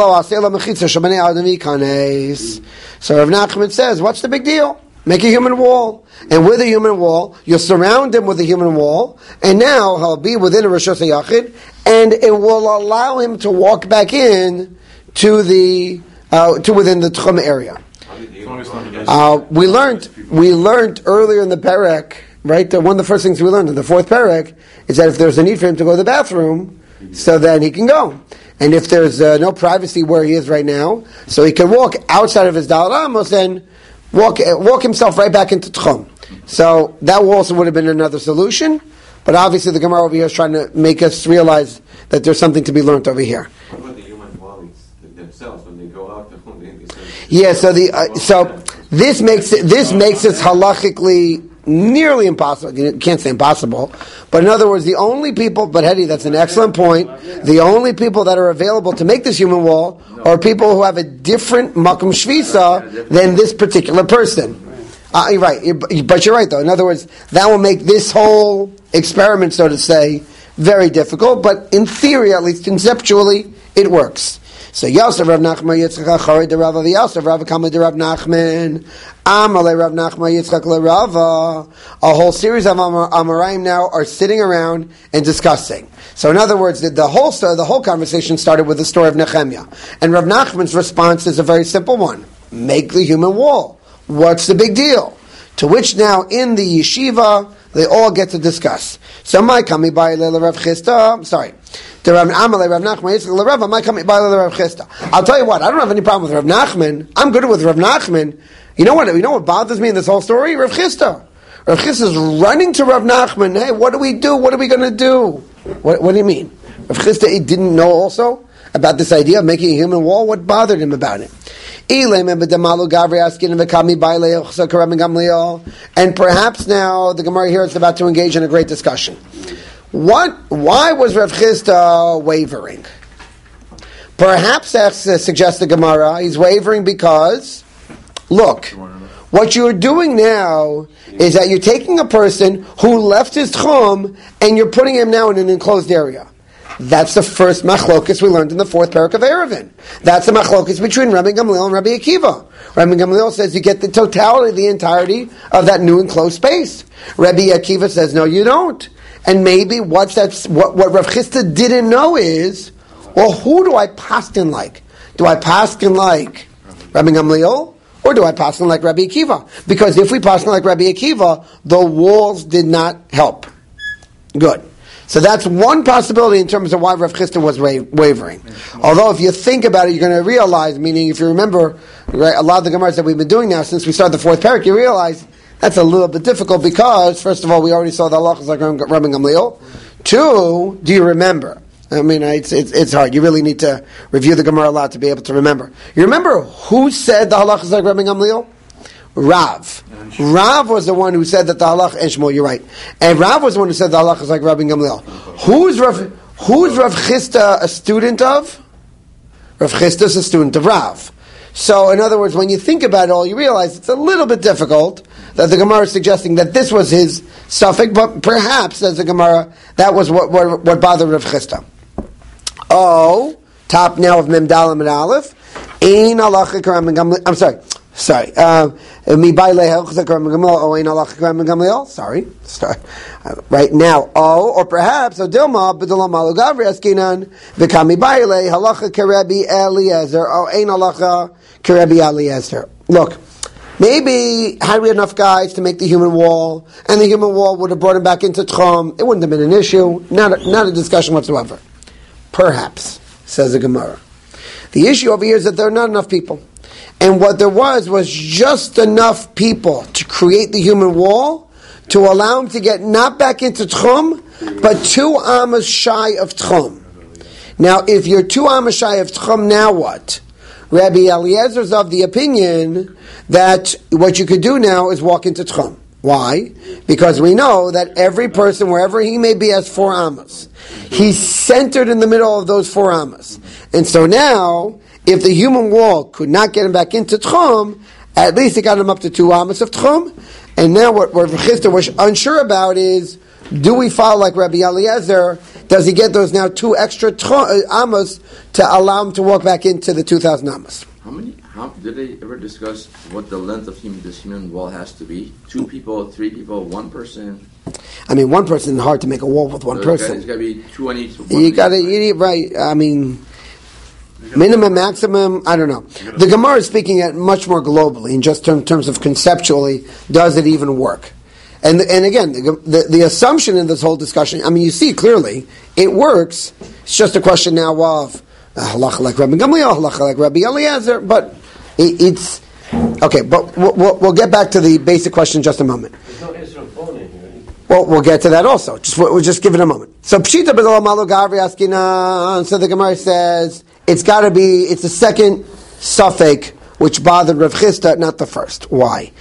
Nachman says, "What's the big deal? Make a human wall, and with a human wall, you'll surround him with a human wall, and now he'll be within a Rishos HaYachid, and it will allow him to walk back in to the uh, to within the Tchum area." Uh, we learned we learned earlier in the Perek, right? That one of the first things we learned in the fourth Perek is that if there's a need for him to go to the bathroom, so then he can go. And if there's uh, no privacy where he is right now, so he can walk outside of his Daled Amos and walk walk himself right back into Tchum. So that also would have been another solution. But obviously the Gemara over here is trying to make us realize that there's something to be learned over here. What about the human bodies themselves when they go out? They, they say, yeah, so the uh, so this makes it this makes it halachically nearly impossible. You can't say impossible, but in other words, the only people. But Hedy, that's an excellent point. The only people that are available to make this human wall are people who have a different makom shvisa than this particular person. Uh, you're right, but you're right though. In other words, that will make this whole experiment, so to say, very difficult. But in theory, at least conceptually, it works. So Yosef Rav Nachman Yitzchak Achari de Rava Yosef Rav Kama de Rav Nachman Amalei Rav Nachman Yitzchak le Rava. A whole series of Amar- Amoraim now are sitting around and discussing. So in other words, the, the whole story, the whole conversation started with the story of Nehemiah, and Rav Nachman's response is a very simple one: make the human wall. What's the big deal? To which now in the yeshiva they all get to discuss. So my kami by Rav Chisda. I'm sorry. The Rav Amalei Rav Nachman Yitzchak Rav my kami by Rav Chisda. I'll tell you what. I don't have any problem with Rav Nachman. I'm good with Rav Nachman. You know what? You know what bothers me in this whole story? Rav Chisda. Rav Chisda is running to Rav Nachman. Hey, what do we do? What are we going to do? What, what do you mean? Rav Chisda didn't know also about this idea of making a human wall. What bothered him about it? And perhaps now the Gemara here is about to engage in a great discussion. What? Why was Rav Chisda wavering? Perhaps that suggests the Gemara he's wavering because, look, what you're doing now is that you're taking a person who left his tchum and you're putting him now in an enclosed area. That's the first machlokus we learned in the fourth parak of Eruvin. That's the machlokus between Rabbi Gamliel and Rabbi Akiva. Rabbi Gamliel says you get the totality, the entirety of that new enclosed space. Rabbi Akiva says, no, you don't. And maybe what's that, what, what Rav Chisda didn't know is, well, who do I paskin like? Do I paskin like Rabbi Gamliel? Or do I paskin like Rabbi Akiva? Because if we paskin like Rabbi Akiva, the walls did not help. Good. So that's one possibility in terms of why Rav Chisda was wa- wavering. Although if you think about it, you're going to realize, meaning if you remember, right, a lot of the Gemaras that we've been doing now since we started the fourth parak, you realize that's a little bit difficult because, first of all, we already saw the halachas like Rabbi Gamliel. Two, do you remember? I mean, it's, it's it's hard. You really need to review the Gemara a lot to be able to remember. You remember who said the halachas like Rabbi Gamliel? Rav. Rav was the one who said that the halach and Shmuel, you're right. And Rav was the one who said the halach is like Rabbi Gamliel. Who's Rav Who's Rav Chisda a student of? Rav Chisda is a student of Rav. So in other words, when you think about it all, you realize it's a little bit difficult that the Gemara is suggesting that this was his suffix, but perhaps, as the Gemara, that was what what, what bothered Rav Chisda. Oh, top now of Mem Dalet and Aleph. Ein halacha Rabbi Gamliel. I'm sorry. Sorry. Uh, Sorry. Sorry. Uh, right now. Oh, or perhaps Odilma B'Dilma Malugavri Askinan V'Kami Baile Halacha Kerebi Eliezer. Oh, Ein Halacha Kerebi Eliezer. Look, maybe had we enough guys to make the human wall, and the human wall would have brought him back into Tchum, it wouldn't have been an issue. Not a, not a discussion whatsoever. Perhaps, says the Gemara. The issue over here is that there are not enough people. And what there was was just enough people to create the human wall to allow him to get not back into Tchum, but two amas shy of Tchum. Now, if you're two amas shy of Tchum, now what? Rabbi Eliezer is of the opinion that what you could do now is walk into Tchum. Why? Because we know that every person, wherever he may be, has four amas. He's centered in the middle of those four amas. And so now, if the human wall could not get him back into Tchum, at least it got him up to two amas of Tchum. And now what Rav Chisda was unsure about is, do we follow like Rabbi Eliezer? Does he get those now two extra tchum, uh, amas to allow him to walk back into the two thousand amas? How many? How did they ever discuss what the length of human, this human wall has to be? Two people, three people, one person? I mean, one person, hard to make a wall with one so person. It's got to be two on each. You got to, right? I mean, minimum, maximum. I don't know. The Gemara is speaking at much more globally, in just in terms of conceptually, does it even work? And and again, the, the, the assumption in this whole discussion, I mean, you see clearly, it works. It's just a question now of halacha like Rabbi Gamliel, halacha like Rabbi Eliezer, but it, it's okay. But we'll, we'll, we'll get back to the basic question in just a moment. There's no Israel phone in here. Well, we'll get to that also. Just we'll just give it a moment. So Pshita b'Dilma Malugavri Askinan. So the Gemara says it's got to be. It's the second suffix which bothered Rav Chisda, not the first. Why?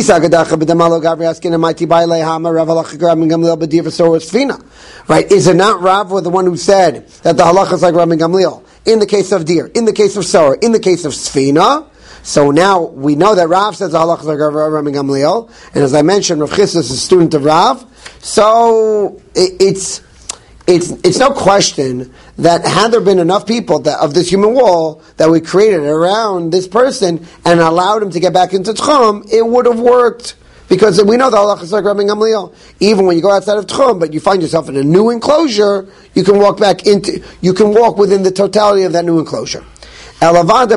Right? Is it not Rav the one who said that the halacha is like Rabbi Gamliel in the case of deer, in the case of soror, in the case of Sfina? So now we know that Rav says the halacha is like Rabbi Gamliel, and as I mentioned, Rav Chisda is a student of Rav. So it, it's it's it's no question that had there been enough people that, of this human wall that we created around this person and allowed him to get back into Tchum, it would have worked. Because we know the halacha is like Rabbi Gamliel. Even when you go outside of Tchum, but you find yourself in a new enclosure, you can walk back into, you can walk within the totality of that new enclosure. So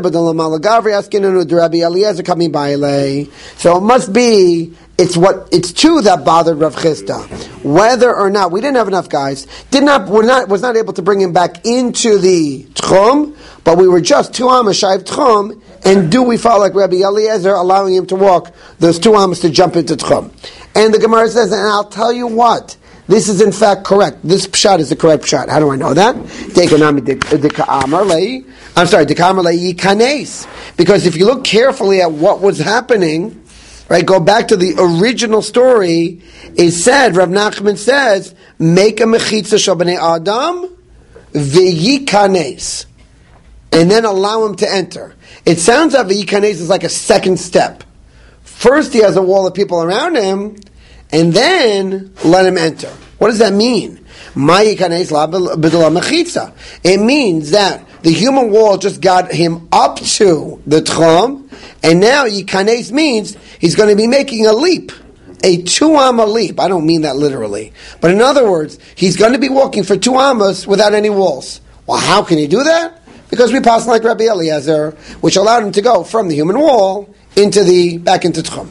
it must be, it's what, it's two that bothered Rav Chisda. Whether or not, we didn't have enough guys, did not, were not, was not able to bring him back into the Tchum, but we were just two amas shy of Tchum, and do we follow like Rabbi Eliezer, allowing him to walk those two amas to jump into Tchum? And the Gemara says, and I'll tell you what, this is in fact correct. This pshat is the correct pshat. How do I know that? I'm sorry, because if you look carefully at what was happening, right, go back to the original story, it said, Rav Nachman says, make a mechitza shel bnei Adam, v'yikanes, and then allow him to enter. It sounds like v'yikanes is like a second step. First he has a wall of people around him, and then let him enter. What does that mean? It means that the human wall just got him up to the Tchum, and now Yikanes means he's going to be making a leap a two amma leap. I don't mean that literally. But in other words, he's going to be walking for two ammas without any walls. Well, how can he do that? Because we pass like Rabbi Eliezer, which allowed him to go from the human wall into the, back into Tchum.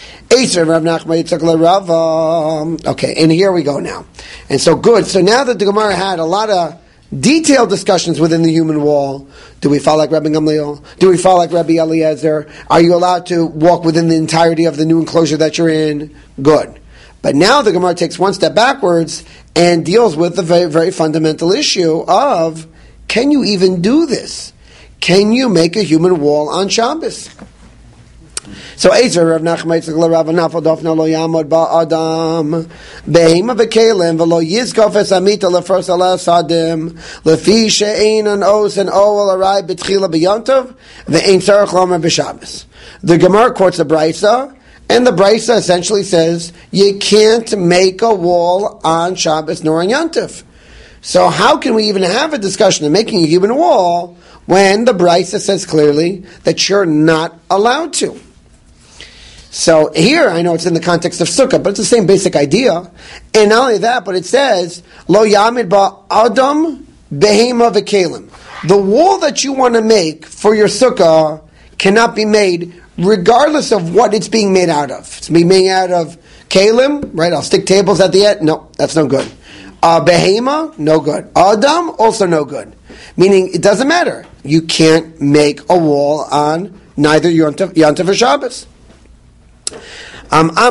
Okay, and here we go now. And so good. So now that the Gemara had a lot of detailed discussions within the human wall, do we follow like Rabbi Gamliel? Do we follow like Rabbi Eliezer? Are you allowed to walk within the entirety of the new enclosure that you're in? Good. But now the Gemara takes one step backwards and deals with the very, very fundamental issue of, can you even do this? Can you make a human wall on Shabbos? So Ezer Rav Nachman Yitzchak Rav Nafal Dofna Lo Yamod Ba Adam Behema V'Kelim V'Lo Yizkof Es Amita Lefros Ala Sadim Lefi She'ein An Os and Oel Arai B'Tchila B'Yontov V'Ein Tzarech Lomer B'Shabbos. The Gemara quotes a Brisa, and the Brisa essentially says you can't make a wall on Shabbos nor on Yontov. So how can we even have a discussion of making a human wall when the Brisa says clearly that you're not allowed to? So here, I know it's in the context of Sukkah, but it's the same basic idea. And not only that, but it says, Lo Yamid Ba Adam Behema V'Kelim. The wall that you want to make for your Sukkah cannot be made regardless of what it's being made out of. It's being made out of Kalim, right? I'll stick tables at the end. No, that's no good. Uh, Behema, no good. Adam, also no good. Meaning, it doesn't matter. You can't make a wall on neither Yontav, Yontav or Shabbos. Um, so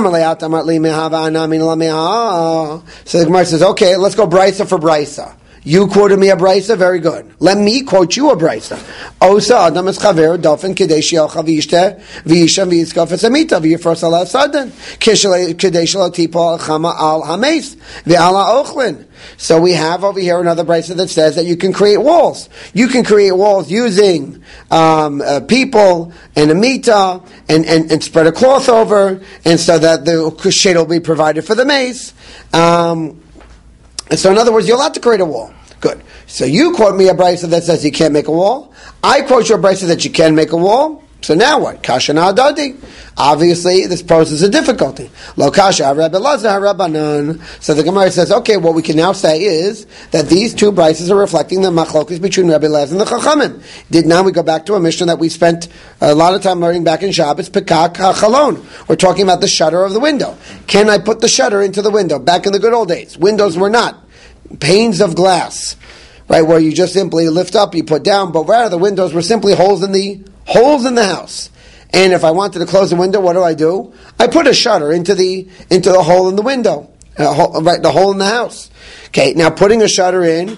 the Gemara says, okay, let's go Brisa for Brisa. You quoted me a Brisa, very good. Let me quote you a Brisa. Osa Adam es chaver dofen kedei shielcha v'yishte v'yishem v'yizkof es amita v'yifros ala saden kedei shelo tipol chama al hameis v'ala ochlin. So we have over here another Brisa that says that you can create walls. You can create walls using um, uh, people and a mita and, and, and spread a cloth over, and so that the shade will be provided for the mace. Um, And so in other words, you're allowed to create a wall. Good. So you quote me a brisa that says you can't make a wall. I quote you a brisa that you can make a wall. So now what? Kasha na'adadi. Obviously, this poses a difficulty. Lo kasha Rabbi Lazar Rabbanan. So the Gemara says, okay, what we can now say is that these two brises are reflecting the machlokas between Rabbi Lazar and the Chachamim. Did now we go back to a mission that we spent a lot of time learning back in Shabbos, Pekak HaChalon. We're talking about the shutter of the window. Can I put the shutter into the window? Back in the good old days, windows were not panes of glass, right, where you just simply lift up, you put down, but rather the windows were simply holes in the holes in the house. And if I wanted to close the window, what do I do? I put a shutter into the into the hole in the window, uh, hole, right, the hole in the house. Okay, now putting a shutter in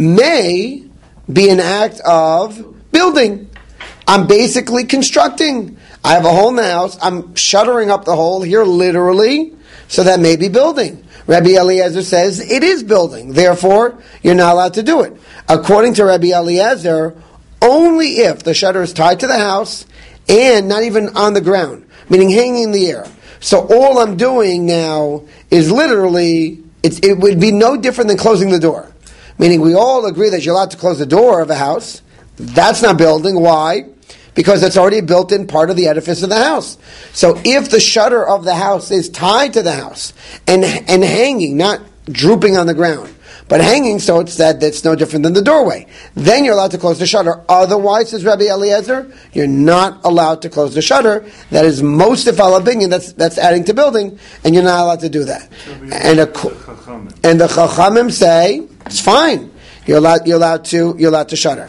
may be an act of building. I'm basically constructing. I have a hole in the house. I'm shuttering up the hole here, literally, so that may be building. Rabbi Eliezer says it is building. Therefore, you're not allowed to do it. According to Rabbi Eliezer, only if the shutter is tied to the house and not even on the ground, meaning hanging in the air. So all I'm doing now is literally, it's, it would be no different than closing the door. Meaning we all agree that you're allowed to close the door of a house. That's not building. Why? Because it's already a built-in part of the edifice of the house. So if the shutter of the house is tied to the house and and hanging, not drooping on the ground, but hanging, so it's that that's no different than the doorway, then you're allowed to close the shutter. Otherwise, says Rabbi Eliezer, you're not allowed to close the shutter. That is most of our opinion. That's that's adding to building, and you're not allowed to do that. And, a, and the Chachamim say it's fine. You're allowed. You're allowed to. You're allowed to shutter.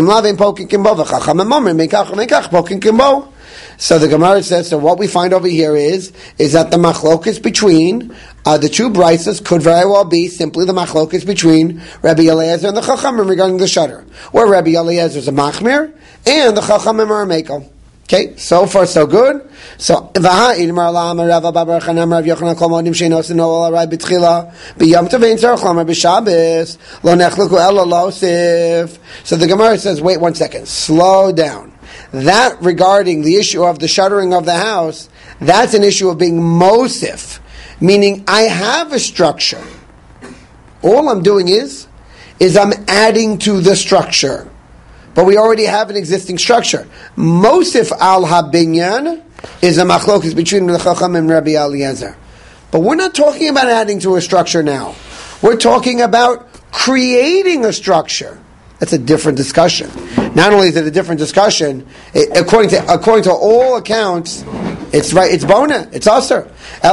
So the Gemara says. So what we find over here is is that the machlokas between uh, the two brises could very well be simply the machlokas between Rabbi Eliezer and the Chachamim regarding the shutter, where Rabbi Eliezer is a machmir and the Chachamim are a mekel. Okay, so far so good. So Vaha Idmar Lama Rav Babar Chanam Rav Yochanan Kol Modim Sheinos and Noel Arai B'Tchila B'Yom Tovei Tzarech Lama B'Shabbos Lo Nechluku Ela Losif. So the Gemara says, wait one second, slow down. That regarding the issue of the shuttering of the house, that's an issue of being mosif, meaning I have a structure. All I'm doing is, is I'm adding to the structure. But we already have an existing structure. Mosif al habinyan is a machlokas between the Chacham and Rabbi Eliezer. But we're not talking about adding to a structure now. We're talking about creating a structure. That's a different discussion. Not only is it a different discussion, it, according to according to all accounts, it's right. It's bona. It's aser.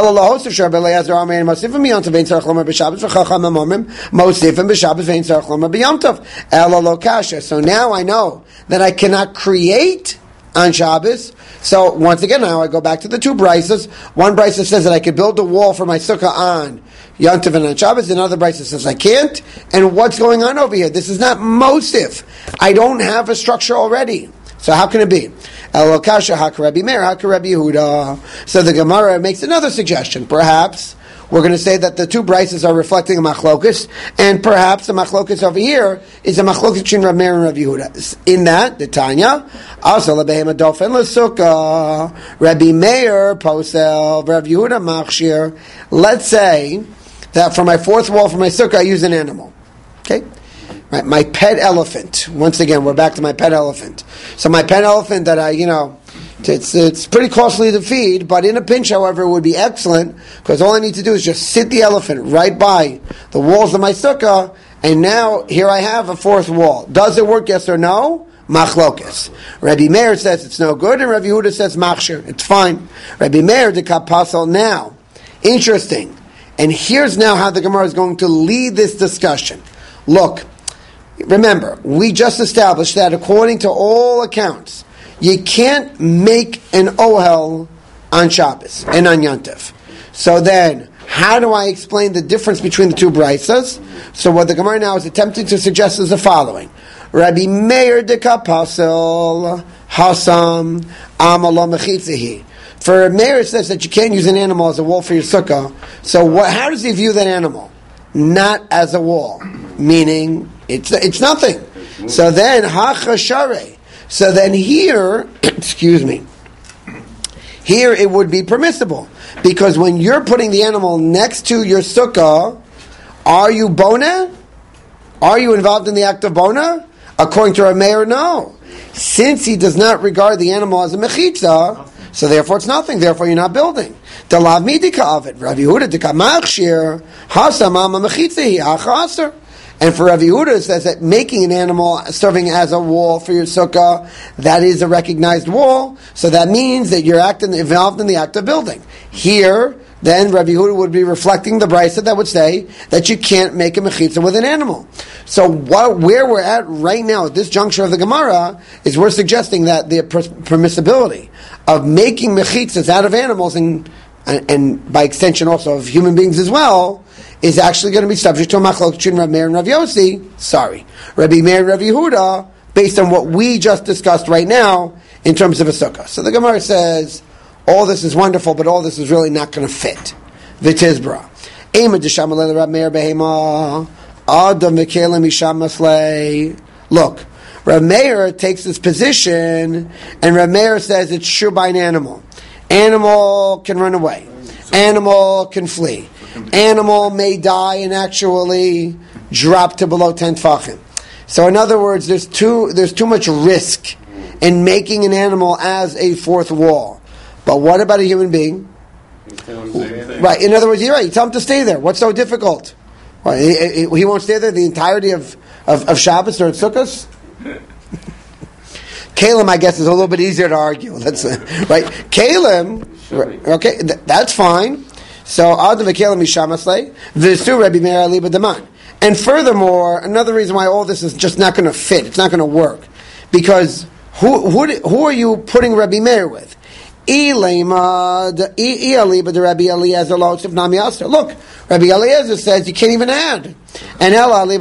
So now I know that I cannot create on Shabbos. So once again, now I go back to the two brises. One brisa says that I could build a wall for my sukkah on Yom Tov and on Shabbos. Another brisa says I can't. And what's going on over here? This is not mosif. I don't have a structure already. So how can it be? Elokasha Hakarebi Meir Hakarebi Yehuda. So the Gemara makes another suggestion. Perhaps we're going to say that the two brises are reflecting a machlokus, and perhaps the machlokus over here is a machlokus between Rav Meir and Rav Yehuda. In that, the Tanya, also lebehema dofen l'sukkah, Rabbi Meir posel, Rav Yehuda machshir. Let's say that for my fourth wall for my sukkah, I use an animal. Okay. Right, my pet elephant. Once again, we're back to my pet elephant. So my pet elephant that I, you know, it's it's pretty costly to feed, but in a pinch, however, it would be excellent, because all I need to do is just sit the elephant right by the walls of my sukkah, and now here I have a fourth wall. Does it work, yes or no? Machlokas. Rabbi Meir says it's no good, and Rabbi Yehuda says machshir. It's fine. Rabbi Meir de kapasal. Now, interesting. And here's now how the Gemara is going to lead this discussion. Look, remember, we just established that according to all accounts, you can't make an ohel on Shabbos and on Yom Tov. So then, how do I explain the difference between the two brisas? So what the Gemara now is attempting to suggest is the following. Rabbi Meir de kapasel hasam amalo mechitzihi. For Meir it says that you can't use an animal as a wall for your sukkah. So what, how does he view that animal? Not as a wall. Meaning, it's it's nothing. So then, hachashare. So then here, excuse me, here it would be permissible. Because when you're putting the animal next to your sukkah, are you bona? Are you involved in the act of bona? According to our mayor, no. Since he does not regard the animal as a mechitza, so therefore it's nothing, therefore you're not building. Dalav midika of it. Rav Yehuda dika machshir, hasamama mechitza hi achaser. And for Rav Yehuda, it says that making an animal serving as a wall for your sukkah, that is a recognized wall, so that means that you're acting, involved in the act of building. Here, then Rav Yehuda would be reflecting the brisa that would say that you can't make a mechitza with an animal. So what, where we're at right now at this juncture of the Gemara is we're suggesting that the permissibility of making mechitzas out of animals and, and, and by extension also of human beings as well, is actually going to be subject to a machlok between Rav Meir and Rav Yossi. Sorry, Rabbi Meir and Rav Yehuda, based on what we just discussed right now in terms of a sukkah. So the Gemara says, all this is wonderful, but all this is really not going to fit. V'tizbra. Ema d'sham alei Rav Meir behema adam v'kelem isham maslei. Look, Rav Meir takes this position, and Rav Meir says it's sure by an animal. Animal can run away. Animal can flee. Animal may die and actually drop to below ten tefachim. So in other words, there's too there's too much risk in making an animal as a fourth wall. But what about a human being? Right. In other words, you're right. You tell him to stay there. What's so difficult? Well, he, he won't stay there the entirety of, of, of Shabbos or Sukkos? Kalim, I guess, is a little bit easier to argue. That's right. Kalim, okay, th- that's fine. So Adam v'Kalim mishamasle v'su Rabbi Meir aliba daman. And furthermore, another reason why all this is just not going to fit, it's not going to work, because who who who are you putting Rabbi Meir with? Look, Rabbi Eliezer says you can't even add. And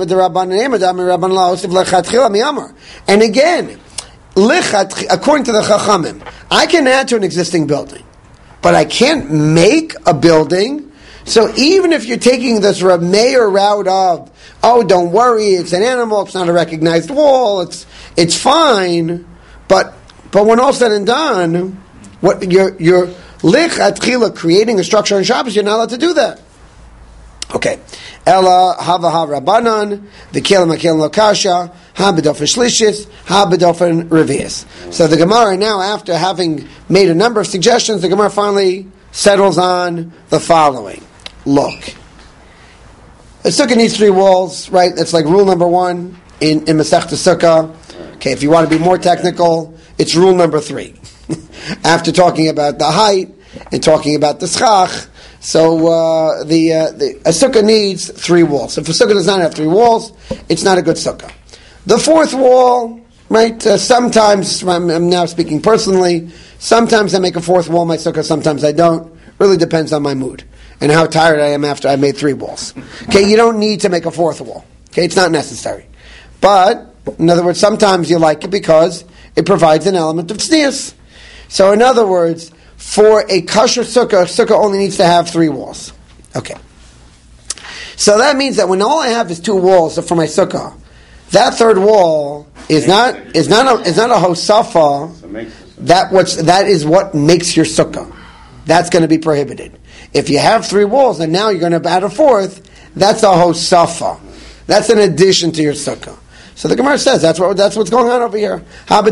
and again, according to the Chachamim, I can add to an existing building, but I can't make a building. So even if you're taking this Reb Meir route of, oh, don't worry, it's an animal, it's not a recognized wall, it's it's fine, but but when all's said and done, what you're you're lich atchila creating a structure on Shabbos, you're not allowed to do that. Okay. Ella havaha rabbanan v'kelim hakelim lokasha ha b'dofen shlishis ha b'dofen revius. So the Gemara now, after having made a number of suggestions, the Gemara finally settles on the following. look. A sukkah needs three walls, right? That's like rule number one in, in Masechta Sukkah. Okay, if you want to be more technical, it's rule number three. After talking about the height and talking about the schach, so uh, the, uh, the a sukkah needs three walls. If a sukkah does not have three walls, it's not a good sukkah. The fourth wall, right? Uh, sometimes, I'm, I'm now speaking personally, sometimes I make a fourth wall in my sukkah, sometimes I don't. Really depends on my mood and how tired I am after I made three walls. Okay, you don't need to make a fourth wall. Okay, it's not necessary. But, in other words, sometimes you like it because it provides an element of tznius. So, in other words, for a kosher sukkah, a sukkah only needs to have three walls. Okay. So that means that when all I have is two walls for my sukkah, that third wall is not is not a is not a hosafa. That what's that is what makes your sukkah. That's going to be prohibited. If you have three walls and now you're going to add a fourth, that's a hosafa. That's an addition to your sukkah. So the Gemara says that's what that's what's going on over here.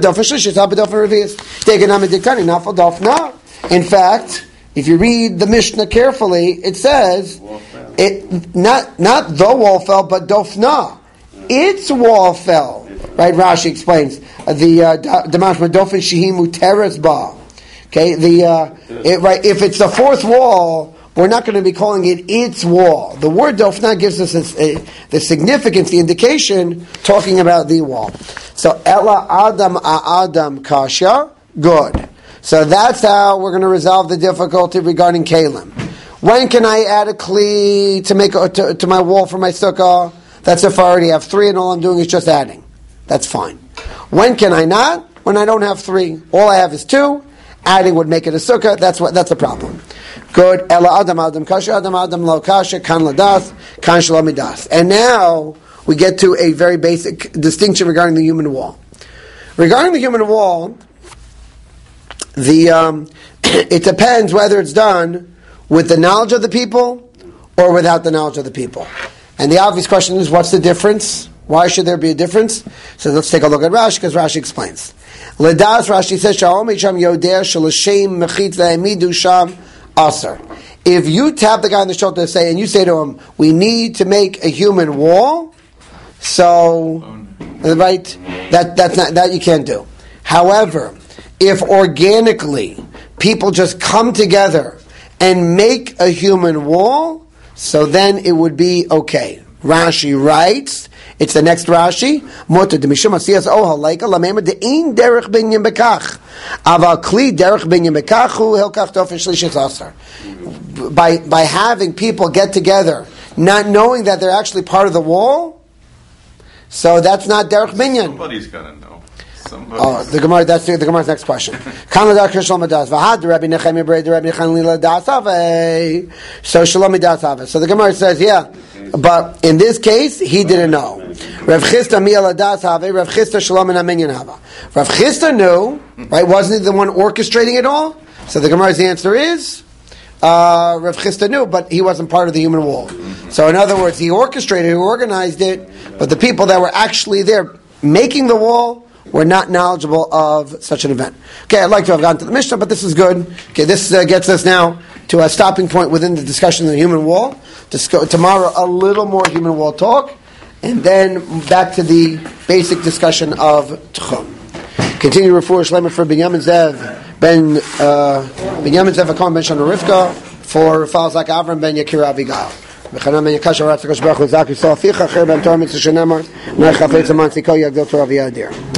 In fact, if you read the Mishnah carefully, it says it not not the wall fell, but dofna. Its wall fell. Right? Rashi explains the Damash Madofin Shehimu Teres Ba. Okay, the uh, it, right. If it's the fourth wall, we're not going to be calling it its wall. The word dofna gives us a, a, the significance, the indication, talking about the wall. So Ella Adam A Adam Kasha, good. So that's how we're going to resolve the difficulty regarding Kalim. When can I add a kli to make a, to, to my wall for my sukkah? That's if I already have three and all I'm doing is just adding. That's fine. When can I not? When I don't have three. All I have is two. Adding would make it a sukkah. That's what. That's the problem. Good. Ela adam adam kasha adam adam lo kasha kan ladas kan shalamidas. And now we get to a very basic distinction regarding the human wall. Regarding the human wall, the um, it depends whether it's done with the knowledge of the people or without the knowledge of the people. And the obvious question is, what's the difference? Why should there be a difference? So let's take a look at Rashi, because Rashi explains. Ledas, Rashi says, if you tap the guy on the shoulder to say, and you say to him, we need to make a human wall, so, right, that, that's not, that you can't do. However, if organically people just come together and make a human wall, so then it would be okay. Rashi writes, it's the next Rashi, Mota de Mishum Asiyas Oha Laika Lamema de Ein Derech Binyan Bekach. Aval Kli Derech Binyan Bekachu Hilkach Tofen Shlishis Asar. By by having people get together, not knowing that they're actually part of the wall, so that's not Derech Binyan. Somebody's gonna know. Somebody. Oh, the Gemara. That's the, the Gemara's next question. So the Gemara says, yeah, but in this case, he didn't know. Rav Chisda Rav Chisda Shalom and Aminyan Hava. Rav Chisda knew, right? Wasn't he the one orchestrating it all? So the Gemara's answer is, uh, Rav Chisda knew, but he wasn't part of the human wall. So in other words, he orchestrated, he organized it, but the people that were actually there making the wall were not knowledgeable of such an event. Okay, I'd like to have gotten to the Mishnah, but this is good. Okay, this uh, gets us now to a stopping point within the discussion of the human wall. Disco- tomorrow, a little more human wall talk, and then back to the basic discussion of Tchum. Continue refuah shleimah for Binyamin Zev ben uh, Binyamin Zev Akon ben Shana Rivka for Falzak Avram ben Yakira Avigal. B'chanam ben Yakash Aratz Akash Baruch Hu Zak Yisrael Ficha Cher ben Torah Mitzvah Shenemar Na'achafetz Aman Tziko Yagdol Torah V'Yadir.